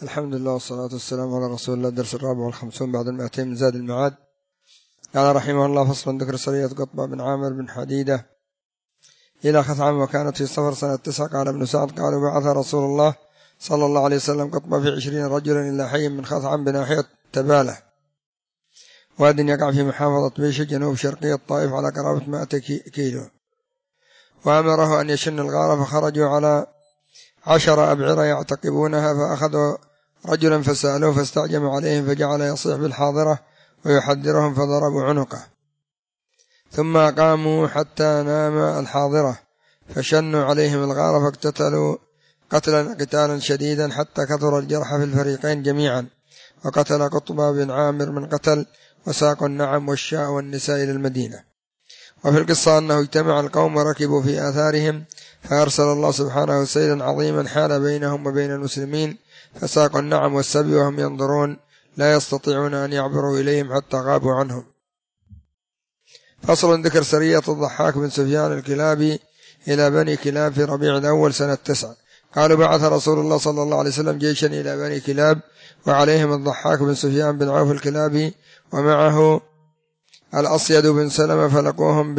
الحمد لله والصلاة والسلام على رسول الله. الدرس 54 بعد 200 من زاد المعاد. قال رحمه الله: فصل ذكر سرية قطبة بن عامر بن حديدة إلى خثعم وكانت في صفر سنة 9. قال ابن سعد: قالوا بعث رسول الله صلى الله عليه وسلم قطبة في 20 رجلا إلى حي من خثعم بناحية تبالة، واد يقع في محافظة بيشة جنوب شرقية الطائف على قرابة 100 كيلو، وأمره أن يشن الغار، فخرجوا على 10 أبعرة يعتقبونها، فأخذوا رجلا فسألوه فاستعجم عليهم، فجعل يصيح بالحاضرة ويحذرهم، فضربوا عنقه، ثم قاموا حتى نام الحاضرة، فشنوا عليهم الغار فاقتتلوا قتالا شديدا حتى كثر الجرح في الفريقين جميعا، وقتل قطبة بن عامر من قتل، وساقوا النعم والشاء والنساء إلى المدينة. وفي القصة أنه اجتمع القوم وركبوا في آثارهم، فأرسل الله سبحانه سيلا عظيما حال بينهم وبين المسلمين، فساقوا النعم والسبي وهم ينظرون لا يستطيعون أن يعبروا إليهم حتى غابوا عنهم. فصل ذكر سرية الضحاك بن سفيان الكلابي إلى بني كلاب في ربيع الأول سنة 9. قالوا بعث رسول الله صلى الله عليه وسلم جيشا إلى بني كلاب، وعليهم الضحاك بن سفيان بن عوف الكلابي، ومعه الأصيد بن سلمة، فلقوهم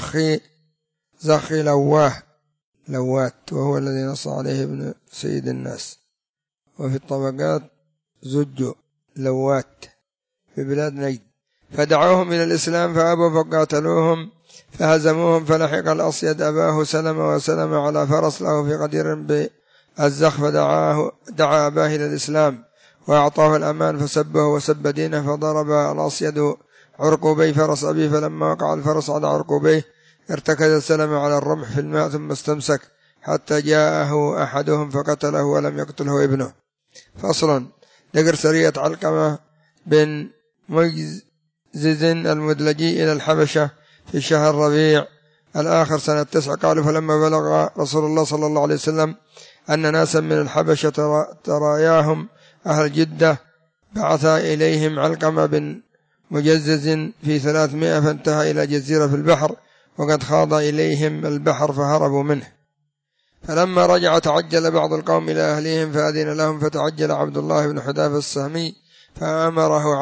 زخ لوات، وهو الذي نص عليه ابن سيد الناس، وفي الطبقات زج لوات في بلاد نجد، فدعوهم إلى الإسلام فأبوا، فقاتلوهم فهزموهم، فلحق الأصيد أباه سلمة، وسلم على فرس له في قدير بالزخ، فدعا أباه إلى الإسلام وأعطاه الأمان، فسبه وسب دينه، فضرب الأصيد عرقوبي فرس أبيه، فلما وقع الفرس على عرقوبيه ارتكز سلمة على الرمح في الماء، ثم استمسك حتى جاءه أحدهم فقتله ولم يقتله ابنه. فصلا ذكر سرية علقمة بن مجزز المدلجي إلى الحبشة في شهر ربيع الآخر سنة 9. قالوا فلما بلغ رسول الله صلى الله عليه وسلم أن ناسا من الحبشة تراياهم أهل جدة، بعث إليهم علقمة بن مجزز في 300، فانتهى إلى جزيرة في البحر، وقد خاض إليهم البحر فهربوا منه. فلما رجع تعجل بعض القوم إلى أهلهم فأذن لهم، فتعجل عبد الله بن حذافة السهمي فأمره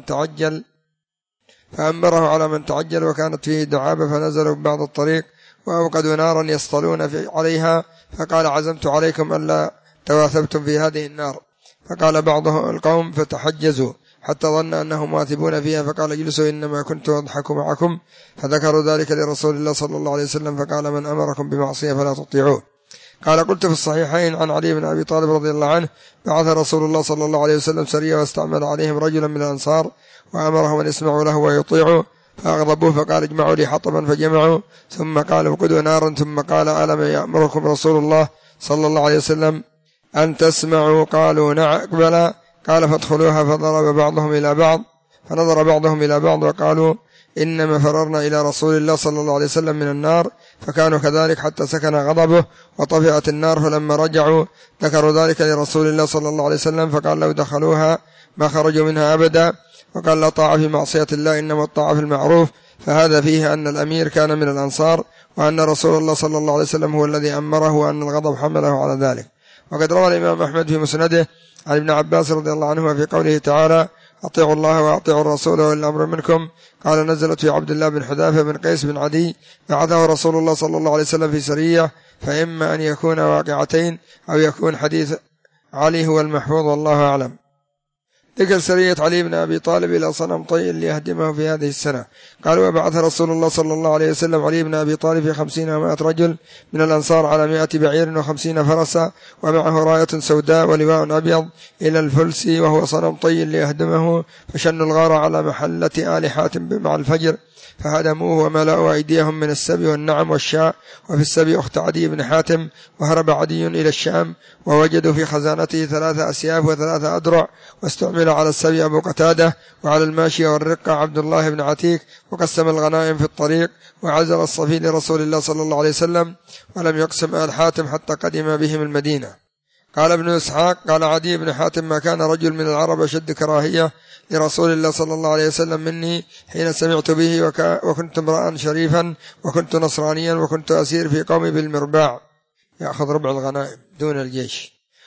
على من تعجل، وكانت فيه دعابة، فنزلوا ببعض الطريق وأوقدوا نارا يصطلون عليها، فقال عزمت عليكم ألا تواثبتم في هذه النار. فقال بعض القوم فتحجزوا حتى ظن أنهم مواثبون فيها، فقال اجلسوا إنما كنت أضحك معكم، فذكروا ذلك لرسول الله صلى الله عليه وسلم، فقال من أمركم بمعصية فلا تطيعوه. قال قلت في الصحيحين عن علي بن أبي طالب رضي الله عنه: بعث رسول الله صلى الله عليه وسلم سرية، واستعمل عليهم رجلا من الأنصار، وأمرهم أن يسمعوا له ويطيعوا، فأغضبوه، فقال اجمعوا لي حطبا، فجمعوا، ثم قال اوقدوا نارا، ثم قال ألم يأمركم رسول الله صلى الله عليه وسلم أن تسمعوا؟ قالوا نعم بلى. قال فادخلوها، فنظر بعضهم إلى بعض وقالوا إنما فررنا إلى رسول الله صلى الله عليه وسلم من النار، فكانوا كذلك حتى سكن غضبه وطفئت النار. فلما رجعوا ذكروا ذلك لرسول الله صلى الله عليه وسلم، فقال لو دخلوها ما خرجوا منها أبدا. وقال لا طاعة في معصية الله، إنما الطاعة في المعروف. فهذا فيه أن الأمير كان من الأنصار، وأن رسول الله صلى الله عليه وسلم هو الذي أمره، وأن الغضب حمله على ذلك. وقد روى الإمام أحمد في مسنده عن ابن عباس رضي الله عنهما في قوله تعالى: أطيعوا الله وأطيعوا الرسول وأولي الأمر منكم. قال نزلت في عبد الله بن حذافة بن قيس بن عدي، بعثه رسول الله صلى الله عليه وسلم في سرية، فإما أن يكون واقعتين أو يكون حديث علي هو المحفوظ، والله أعلم. ذكر سرية علي بن أبي طالب إلى صنم طي ليهدمه في هذه السنة. قال وبعث رسول الله صلى الله عليه وسلم علي بن أبي طالب في 50 و100 رجل من الأنصار على 100 بعير و50 فرسا، ومعه راية سوداء ولواء أبيض إلى الفلس، وهو صنم طي ليهدمه، فشنوا الغار على محلة آل حاتم مع الفجر، فهدموه وملأوا أيديهم من السبي والنعم والشاء. وفي السبي أخت عدي بن حاتم، وهرب عدي إلى الشام، ووجدوا في خزانته 3 أسياف و3 أدرع. واستعمل على السبي أبو قتادة، وعلى الماشية والرقة عبد الله بن عتيك، وقسم الغنائم في الطريق، وعزل الصفي لرسول الله صلى الله عليه وسلم، ولم يقسم آل حاتم حتى قدم بهم المدينة. قال ابن إسحاق قال عدي بن حاتم: ما كان رجل من العرب أشد كراهية لرسول الله صلى الله عليه وسلم مني حين سمعت به، وكنت امرأ شريفا، وكنت نصرانيا، وكنت أسير في قومي بالمرباع، يأخذ ربع الغنائم دون الجيش،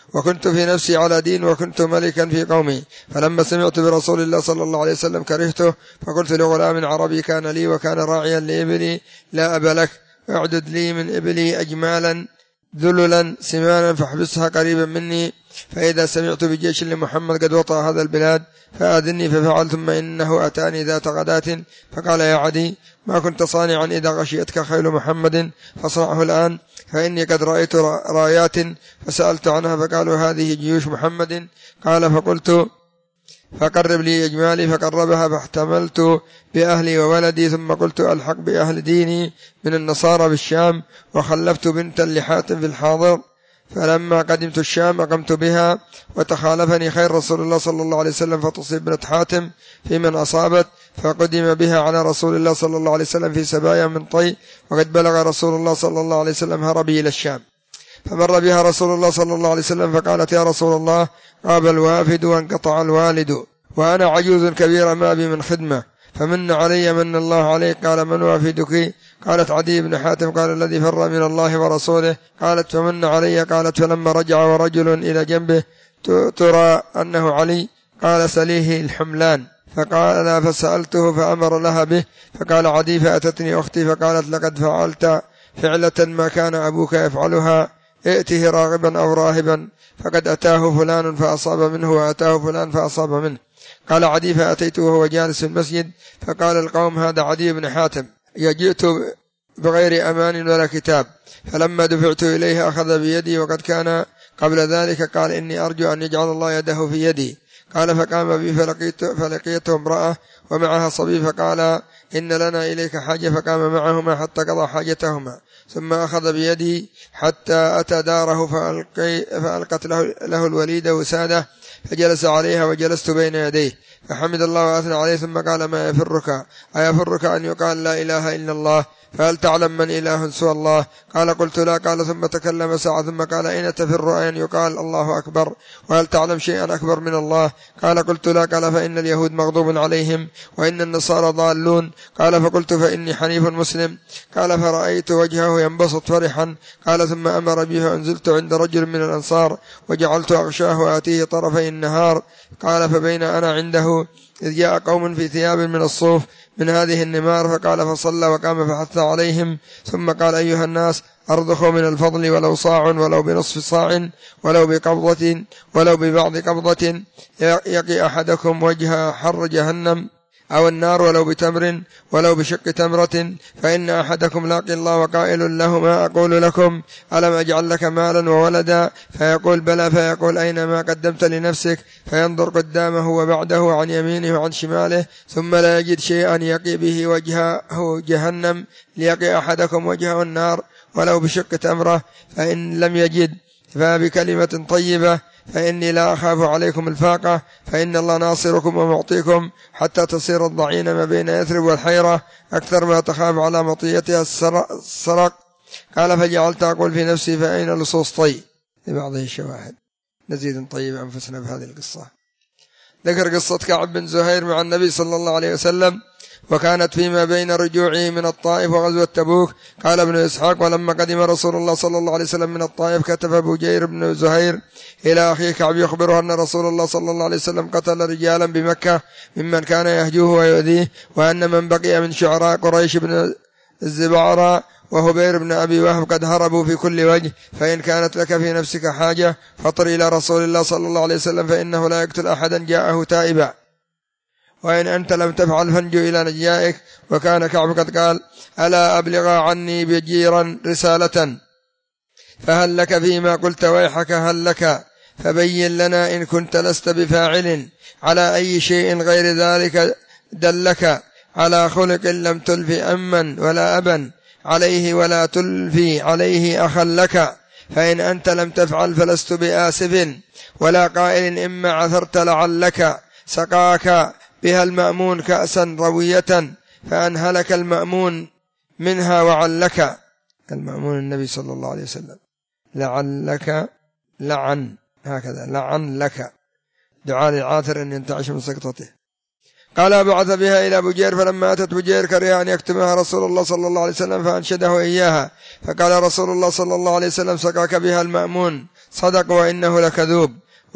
وكنت في نفسي على دين وكنت ملكا في قومي. فلما سمعت برسول الله صلى الله عليه وسلم كرهته، فقلت لغلام عربي كان لي وكان راعيا لإبلي لا أب لك، اعدد لي من إبلي أجمالا ذللا سمانا فاحبسها قريبا مني، فإذا سمعت بجيش لمحمد قد وطأ هذا البلاد فآذني. ففعل، ثم إنه أتاني ذات غداة فقال يا عدي ما كنت صانعا إذا غشيتك خيل محمد فاصنعه الآن، فإني قد رأيت رايات فسألت عنها فقالوا هذه جيوش محمد. قال فقلت فقرب لي أجمالي، فقربها فاحتملت بأهلي وولدي، ثم قلت ألحق بأهل ديني من النصارى بالشام، وخلفت بنتا لحاتم في الحاضر. فلما قدمت الشام أقمت بها، وتخالفني خير رسول الله صلى الله عليه وسلم فتصيب بنت حاتم في من أصابت، فقدم بها على رسول الله صلى الله عليه وسلم في سبايا من طي، وقد بلغ رسول الله صلى الله عليه وسلم هربي إلى الشام. فمر بها رسول الله صلى الله عليه وسلم فقالت يا رسول الله غاب الوافد وانقطع الوالد وأنا عجوز كبيرة ما بي من خدمة، فمن علي من الله عليك. قال من وافدك؟ قالت عدي بن حاتم. قال الذي فر من الله ورسوله. قالت فمن علي؟ قالت فلما رجع ورجل إلى جنبه ترى أنه علي، قال سليه الحملان، فقال فسألته فأمر لها به. فقال عدي فأتتني أختي فقالت لقد فعلت فعلة ما كان أبوك يفعلها، ائته راغبا أو راهبا، فقد أتاه فلان فأصاب منه وأتاه فلان فأصاب منه. قال عدي فأتيته وهو جالس في المسجد، فقال القوم هذا عدي بن حاتم جئت بغير أمان ولا كتاب. فلما دفعت إليه أخذ بيدي، وقد كان قبل ذلك قال إني أرجو أن يجعل الله يده في يدي. قال فقام بي فلقيته امرأة ومعها صبي، فقال إن لنا إليك حاجة، فقام معهما حتى قضى حاجتهما، ثم أخذ بيدي حتى أتى داره فألقت له الوليد وسادة، فجلس عليها وجلست بين يديه، فحمد الله وأثنى عليه، ثم قال ما يفرك؟ أيفرك أن يقال لا إله إلا الله؟ فهل تعلم من إله سوى الله؟ قال قلت لا. قال ثم تكلم ساعة ثم قال أين تفر أن يقال الله أكبر؟ وهل تعلم شيئا أكبر من الله؟ قال قلت لا. قال فإن اليهود مغضوب عليهم وإن النصارى ضالون. قال فقلت فإني حنيف مسلم. قال فرأيت وجهه ينبسط فرحا. قال ثم أمر بي فأنزلت عند رجل من الأنصار وجعلت أغشاه آتيه طرفي النهار. قال فبين أنا عنده إذ جاء قوم في ثياب من الصوف من هذه النمار، فقال فصلى وقام فحث عليهم، ثم قال أيها الناس أرضخوا من الفضل ولو صاع ولو بنصف صاع ولو بقبضة ولو ببعض قبضة، يقي أحدكم وجه حر جهنم أو النار ولو بتمر ولو بشق تمرة، فإن أحدكم لاقي الله وقائل له ما أقول لكم ألم أجعل لك مالا وولدا؟ فيقول بلى، فيقول أين ما قدمت لنفسك؟ فينظر قدامه وبعده عن يمينه وعن شماله ثم لا يجد شيئا يقي به وجهه جهنم، ليقي أحدكم وجهه النار ولو بشق تمرة، فإن لم يجد فبكلمة طيبة، فإني لا أخاف عليكم الفاقة، فإن الله ناصركم ومعطيكم حتى تصير الضعين ما بين يثرب والحيرة أكثر ما تخاف على مطيتها السرق. قال فجعلت أقول في نفسي فأين لصوص طي؟ لبعضه الشواهد. نزيد طيب أنفسنا بهذه القصة. ذكر قصة كعب بن زهير مع النبي صلى الله عليه وسلم، وكانت فيما بين رجوعه من الطائف وغزوة تبوك. قال ابن إسحاق ولما قدم رسول الله صلى الله عليه وسلم من الطائف كتب بجير بن زهير إلى أخيه كعب يخبره أن رسول الله صلى الله عليه وسلم قتل رجالا بمكة ممن كان يهجوه ويؤذيه، وأن من بقي من شعراء قريش بن الزبعراء وهبير بن أبي وهب قد هربوا في كل وجه، فإن كانت لك في نفسك حاجة فاطر إلى رسول الله صلى الله عليه وسلم، فإنه لا يقتل أحدا جاءه تائبا، وإن أنت لم تفعل فانجو إلى نجائك. وكان كعب قد قال ألا أبلغ عني بجيرا رسالة، فهل لك فيما قلت ويحك هل لك، فبين لنا إن كنت لست بفاعل على أي شيء غير ذلك دلك، على خلق لم تلف أما ولا أبا عليه ولا تلفي عليه أخا لك، فإن أنت لم تفعل فلست بآسف ولا قائل إما عثرت لعلك، سقاك بها المأمون كأسا روية فأنهلك المأمون منها وعلك. المأمون النبي صلى الله عليه وسلم لعلك لعن، هكذا لعن لك، دعاء للعاثر أن ينتعش من سقطته. قال بعث بها إلى بجير، فلما أتت بجير كره أن يكتمها رسول الله صلى الله عليه وسلم فأنشده إياها، فقال رسول الله صلى الله عليه وسلم سقاك بها المأمون صدق وإنه لكذوب،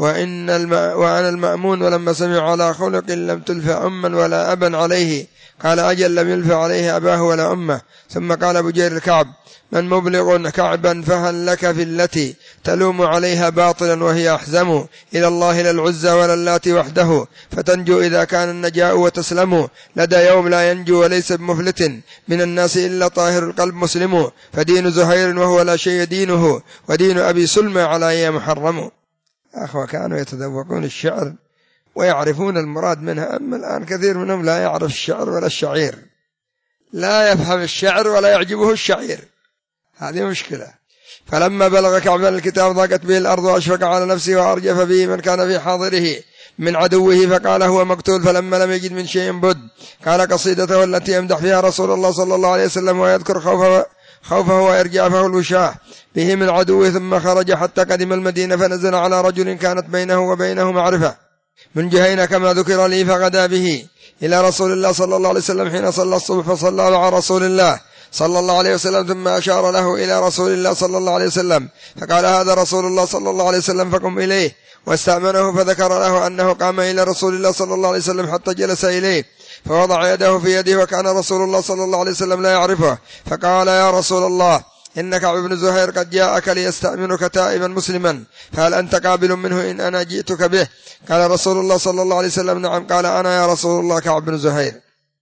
وأنا المأمون ولما سمع على خلق لم تلف أما ولا أبا عليه، قال أجل لم يلف عليه أباه ولا أمه. ثم قال بجير الكعب: من مبلغ كعبا فهل لك في التي تلوم عليها باطلا وهي أحزم إلى الله لا العزى ولا اللات وحده، فتنجو إذا كان النجاء وتسلم، لدى يوم لا ينجو وليس بمفلت من الناس إلا طاهر القلب مسلم، فدين زهير وهو لا شيء دينه، ودين أبي سلمى على أي محرم. أخوة كانوا يتذوقون الشعر ويعرفون المراد منها، أما الآن كثير منهم لا يعرف الشعر ولا الشعير، لا يفهم الشعر ولا يعجبه الشعير، هذه مشكلة. فلما بلغ كعبا الكتاب ضاقت به الأرض وأشفق على نفسه وأرجف به من كان في حاضره من عدوه، فقال هو مقتول. فلما لم يجد من شيء بد قال قصيدته التي يمدح فيها رسول الله صلى الله عليه وسلم ويذكر خوفه وإرجافه الوشاح به من عدوه. ثم خرج حتى قدم المدينة، فنزل على رجل كانت بينه وبينه معرفة من جهينة كما ذكر لي، فغدا به إلى رسول الله صلى الله عليه وسلم حين صلى الصبح، فصلى مع رسول الله صلى الله عليه وسلم، ثم أشار له إلى رسول الله صلى الله عليه وسلم، فقال هذا رسول الله صلى الله عليه وسلم، فقم إليه. واستأمنه فذكر له أنه قام إلى رسول الله صلى الله عليه وسلم حتى جلس إليه، فوضع يده في يده، وكان رسول الله صلى الله عليه وسلم لا يعرفه، فقال يا رسول الله إن كعب بن زهير قد جاءك ليستأمنك تائبا مسلما، فهل أنت قابل منه إن أنا جئتك به؟ قال رسول الله صلى الله عليه وسلم نعم. قال أنا يا رسول الله كعب بن زهير.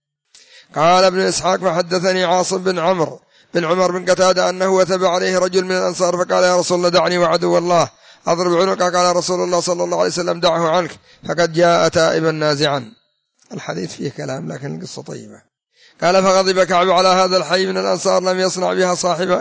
قال ابن إسحاق فحدثني عاصم بن عمر بن قتادة أنه وثب عليه رجل من الأنصار، فقال يا رسول الله دعني وعدو الله أضرب عنقه. قال رسول الله صلى الله عليه وسلم دعه عنك فقد جاء تائبا نازعا. الحديث فيه كلام لكن القصة طيبة. قال فغضب كعب على هذا الحي من الأنصار لم يصنع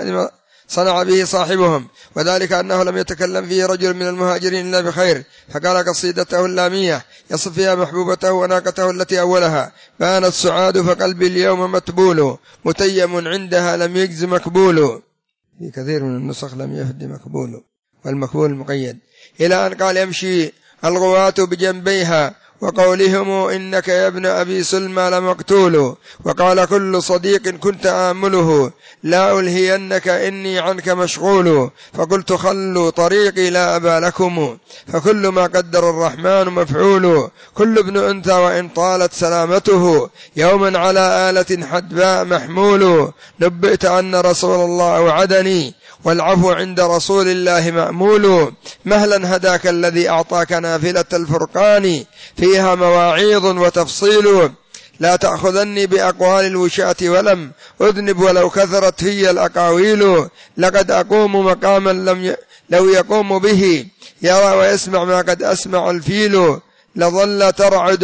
صنع به صاحبهم، وذلك أنه لم يتكلم فيه رجل من المهاجرين إلا بخير، فقال قصيدته اللامية يصف فيها محبوبته وناقته التي أولها بانت سعاد فقلبي اليوم متبول، متيم عندها لم يجز مكبول. في كثير من النسخ لم يفد مكبول، والمكبول مقيد. إلى أن قال يمشي الغواة بجنبيها وقولهم إنك يا ابن أبي سلمى لمقتول، وقال كل صديق كنت آمله لا ألهينك إني عنك مشغول، فقلت خلوا طريقي لا أبا لكم، فكل ما قدر الرحمن مفعول، كل ابن أنثى وإن طالت سلامته يوما على آلة حدباء محمول، نبئت أن رسول الله أوعدني والعفو عند رسول الله مأمول، مهلا هداك الذي أعطاك نافلة الفرقان فيها مواعيظ وتفصيل، لا تأخذني بأقوال الوشاة ولم أذنب ولو كثرت في الأقاويل، لقد أقوم مقاما لو يقوم به يرى ويسمع ما قد أسمع الفيل، لظل ترعد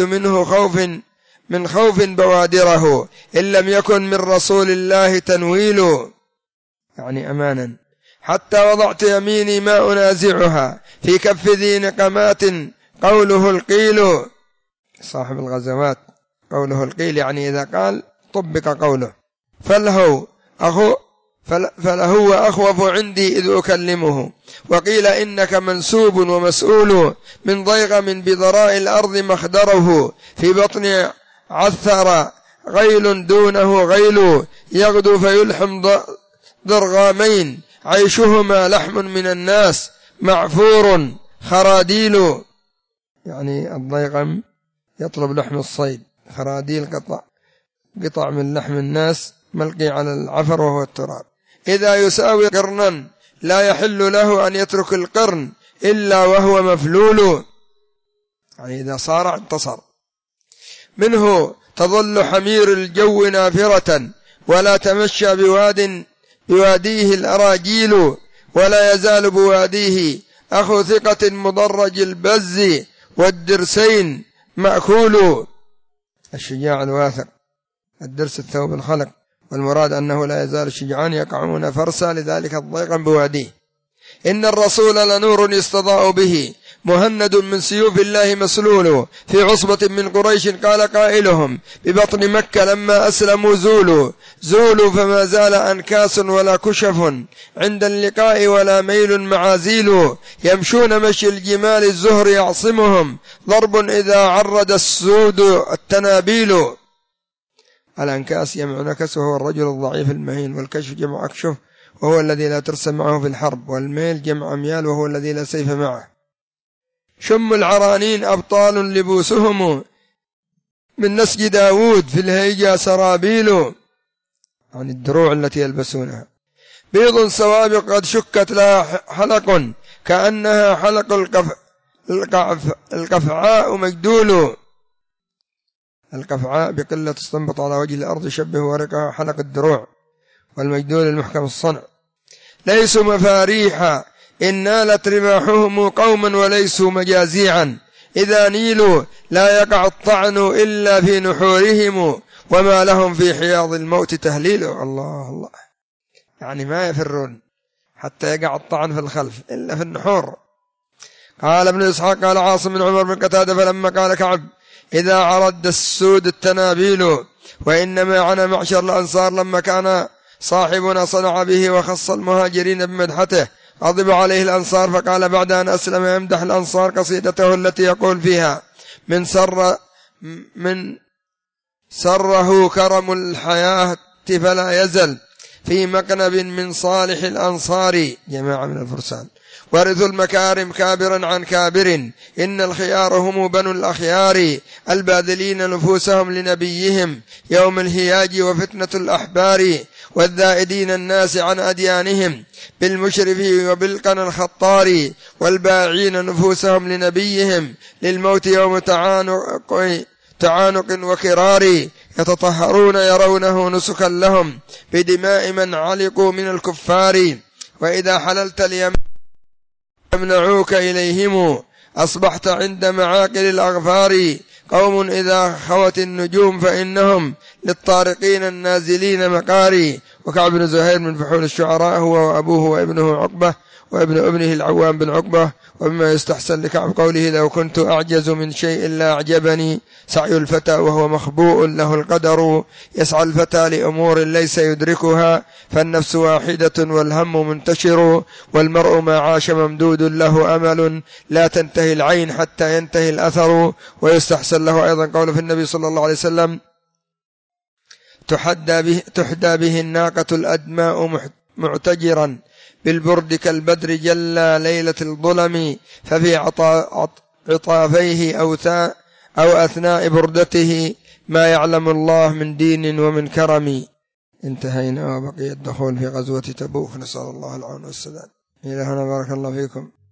من خوف بوادره إن لم يكن من رسول الله تنويل، يعني أمانا، حتى وضعت يميني ما أنازعها في كف ذي نقمات قوله القيل. صاحب الغزوات قوله القيل يعني إذا قال طبق قوله. فلهو أخوف عندي إذ أكلمه، وقيل إنك منسوب ومسؤول من ضيغم بضراء الأرض مخدره، في بطن عثر غيل دونه غيل، يغدو فيلحم ضرغامين عيشهما لحم من الناس معفور خراديل، يعني الضيغم يطلب لحم الصيد، خراديل قطع من لحم الناس ملقي على العفر وهو التراب. إذا يساوي قرنا لا يحل له أن يترك القرن إلا وهو مفلول، يعني إذا صار انتصر. منه تظل حمير الجو نافرة ولا تمشى بواديه الأراجيل، ولا يزال بواديه أخو ثقة مضرج البز والدرسين مأكول. الشجاع الواثق، الدرس الثوب الخلق، والمراد أنه لا يزال الشجعان يقعون فرسا، لذلك الضيق بواديه. إن الرسول لنور يستضاء به مهند من سيوف الله مسلول، في عصبة من قريش قال قائلهم ببطن مكة لما أسلموا زولوا فما زال أنكاس ولا كشف عند اللقاء ولا ميل معازيل، يمشون مشي الجمال الزهر يعصمهم ضرب إذا عرد السود التنابيل. الأنكاس جمع نكس وهو الرجل الضعيف المهين، والكشف جمع أكشف وهو الذي لا ترسم معه في الحرب، والميل جمع ميال وهو الذي لا سيف معه. شم العرانين أبطال لبوسهم من نسج داود في الهيجا سرابيل، عن الدروع التي يلبسونها. بيض سوابق قد شكت لها حلق كأنها حلق القفعاء مجدول. القفعاء بقلة تستنبط على وجه الأرض يشبه ورقها حلق الدروع، والمجدول المحكم الصنع. ليسوا مفاريح إن نالت رماحهم قوما وليسوا مجازيعا، إذا نيلوا لا يقع الطعن إلا في نحورهم، وما لهم في حياض الموت تهليل. الله الله، يعني ما يفرون حتى يقع الطعن في الخلف إلا في النحور. قال ابن إسحاق قال عاصم بن عمر بن قتادة فلما قال كعب إذا عرض السود التنابيل، وإنما عنا معشر الأنصار لما كان صاحبنا صنع به وخص المهاجرين بمدحته، غضب عليه الأنصار فقال بعد أن أسلم يمدح الأنصار قصيدته التي يقول فيها من سره كرم الحياة فلا يزل في مقنب من صالح الأنصار، جماعة من الفرسان، ورثوا المكارم كابرا عن كابر، إن الخيار هم بنو الأخيار، الباذلين نفوسهم لنبيهم يوم الهياج وفتنة الأحبار، والذائدين الناس عن أديانهم بالمشرف وبالقنا الخطار، والباعين نفوسهم لنبيهم للموت يوم تعانق وكرار، يتطهرون يرونه نسكا لهم بدماء من علقوا من الكفار، وإذا حللت يمنعوك إليهم أصبحت عند معاقل الأغفار، قوم إذا خوت النجوم فإنهم للطارقين النازلين مقاري. وكعب بن زهير من فحول الشعراء هو وأبوه وابنه عقبة وابن ابنه العوام بن عقبة. ومما يستحسن لكعب قوله لو كنت أعجز من شيء لا أعجبني سعي الفتى وهو مخبوء له القدر، يسعى الفتى لأمور ليس يدركها فالنفس واحدة والهم منتشر، والمرء ما عاش ممدود له أمل لا تنتهي العين حتى ينتهي الأثر. ويستحسن له أيضا قول في النبي صلى الله عليه وسلم تحدى به الناقة الأدماء معتجرا بالبرد كالبدر جلى ليلة الظلم، ففي عطافيه أو أثناء بردته ما يعلم الله من دين ومن كرم. انتهينا وبقي الدخول في غزوة تبوك، نسأل الله العون والسداد. إلى هنا بارك الله فيكم.